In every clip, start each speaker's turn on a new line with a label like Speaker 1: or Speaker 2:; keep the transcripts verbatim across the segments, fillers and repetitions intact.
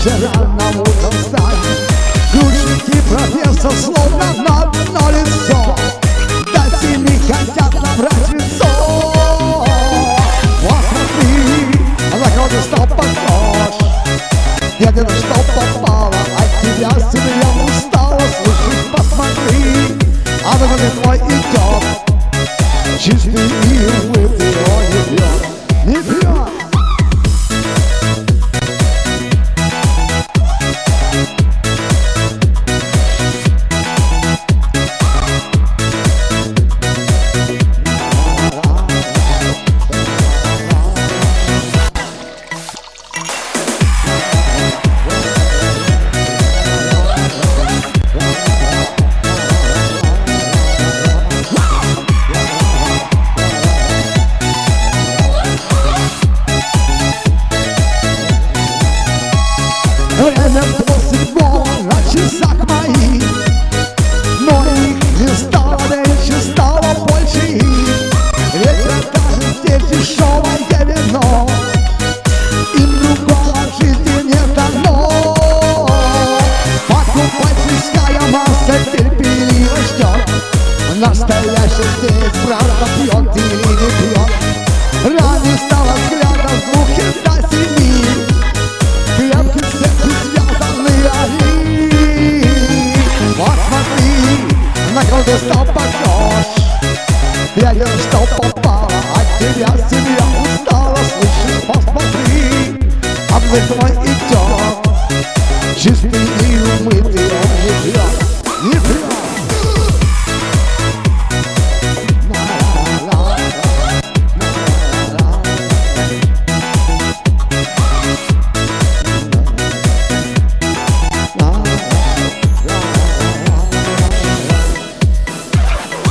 Speaker 1: рано утром встать. Ключники профессор словно на одно лицо, до семи хотят набрать лицо. Вот смотри, на кого что похож, глядя на что попало, от тебя семья устала. Слушай, посмотри, а на голове твой идет чистый и умытый, он не пьет, не пьет. Время полседьмого на часах моих, но их не стало меньше, стало больше их. Ведь продажи здесь дешевое вино, им другого в жизни не дано. Покупательская масса терпеливо ждет, настоящий здесь правда пьет или не пьет. Ранее стало взглядом с двух и до семи, крепкий сердце связанный они. Вот смотри, на кого что похож, глядя, что попало, от тебя семья устала. Слышишь, посмотри, обзор твой идет чистый и умытый, он не пьет, не пьет.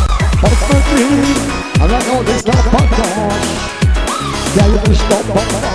Speaker 1: Посмотри, а на кого что похож, я вижу, что похож,